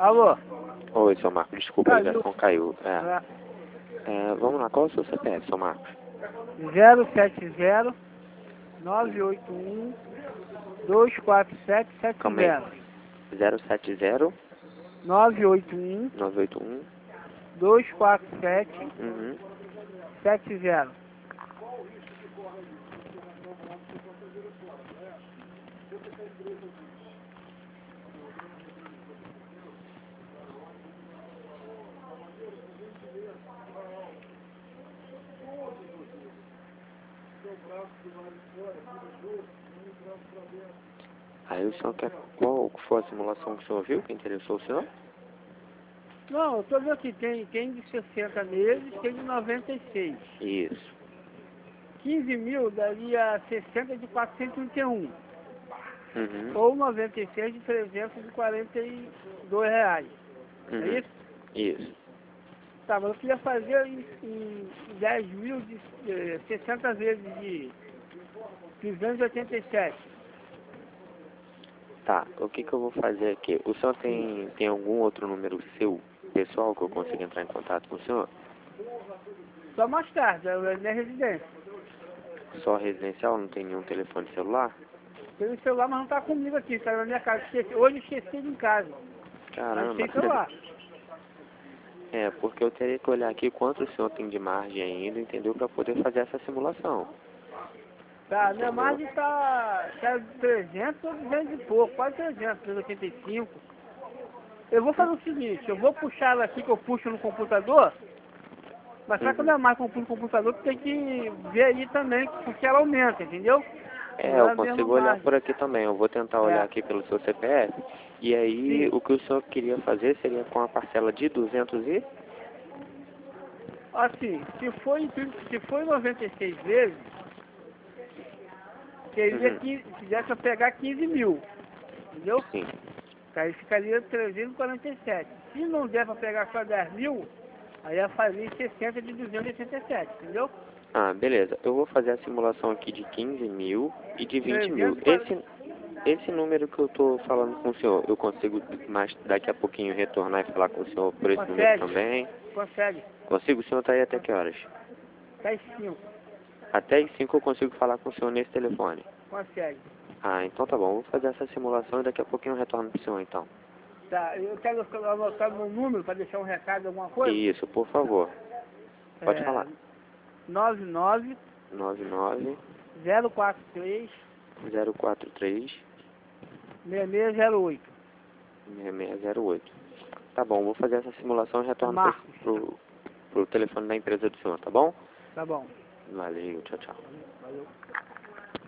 Alô? Oi, seu Marcos, desculpa, a ligação caiu. Vamos lá, qual é o seu CPF, seu Marcos? 070 981 Calma aí. 24770. 070 981 981 247 uhum. 70. Aí o senhor quer qual foi a simulação que o senhor viu, que interessou o senhor? Não, eu tô vendo aqui, tem de 60 meses, tem de 96. Isso. 15 mil daria 60 de 431. Uhum. Ou 96 de 342 reais. É Uhum. isso? Isso. Tá, mas eu queria fazer em 10 mil de 60 vezes de 287. Tá, o que que eu vou fazer aqui? O senhor tem algum outro número seu, pessoal, que eu consiga entrar em contato com o senhor? Só mais tarde, é a minha residência. Só residencial, não tem nenhum telefone celular? Tem o celular, mas não tá comigo aqui, tá na minha casa. Hoje eu esqueci ele em casa. Mas Caramba. tem celular. É, porque eu teria que olhar aqui quanto o senhor tem de margem ainda, entendeu? Para poder fazer essa simulação. Tá, minha Entendeu? margem tá 300 ou 200 e pouco, quase 300, 385. Eu vou fazer o seguinte, eu vou puxar ela aqui, que eu puxo no computador, mas só que a Uhum. minha margem que eu puxo no computador, tem que ver aí também, porque ela aumenta, entendeu? É, Não é eu a mesma consigo olhar margem. por aqui também. Eu vou tentar olhar É, aqui pelo seu CPF. E aí, sim. o que o senhor queria fazer seria com a parcela de 200 e... Assim, se for 96 vezes, seria Uhum. que se desse eu pegar 15 mil, entendeu? Sim. Aí ficaria 347. Se não der para pegar só 10 mil, aí eu faria 60 de 287, entendeu? Ah, beleza. Eu vou fazer a simulação aqui de 15 mil e de 20 mil. 340. Esse número que eu tô falando com o senhor, eu consigo mais daqui a pouquinho retornar e falar com o senhor por esse número Consegue, também? consegue. Consigo? O senhor tá aí até que horas? Tá 5, Até às 5 eu consigo falar com o senhor nesse telefone. consegue. Ah, então tá bom. Vou fazer essa simulação e daqui a pouquinho eu retorno pro senhor, então. Tá, eu quero anotar meu número para deixar um recado, alguma coisa. Isso, por favor. Pode É falar. 99 99 043 043 6608. 6608. Tá bom, vou fazer essa simulação e É retorno Marcos. pro telefone da empresa do senhor, tá bom? Tá bom. Valeu, tchau, tchau. Valeu.